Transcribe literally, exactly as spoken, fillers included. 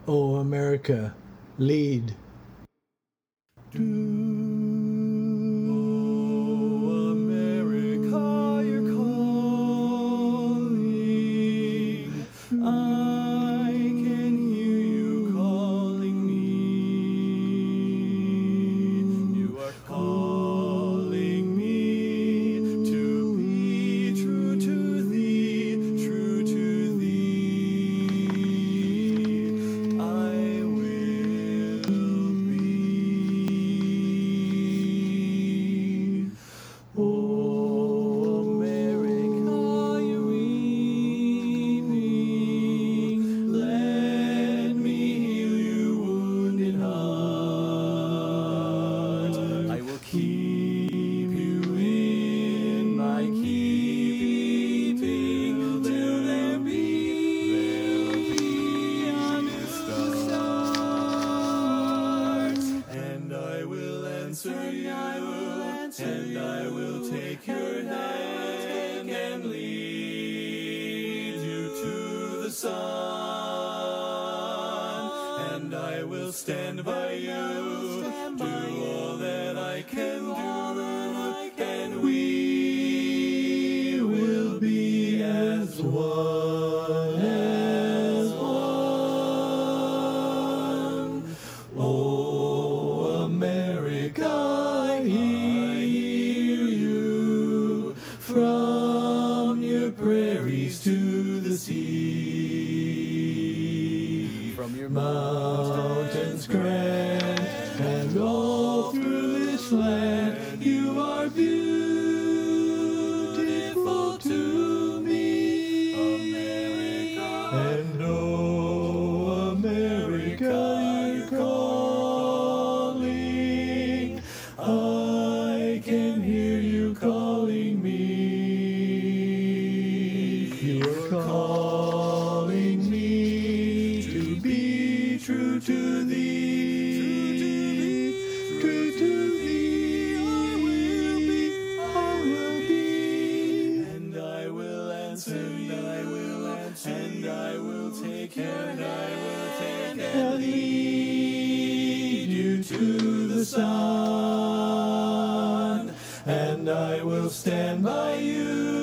O America, lead. Oh, America, you're calling. I can hear you calling me. You are calling me to be true to thee, true to thee. I will be. Oh, America, you're weeping. Let me heal your wounded heart. I will keep you in my keeping till there be a new start. And I will answer you, and I will take your hand and lead you to the sun. And I will stand by you, do all that I can do, and we will be as one, as one. Oh, America, I hear you from your prairies to the sea, from your mountains grand, and all through this land you are beautiful to me, America. And oh, America, you're calling. I can hear you calling me. You're calling me to be true to thee, true to thee. I will be, I will be, and I will answer, and I will answer, and I will take care, and I will take and lead you to the sun, and I will stand by you.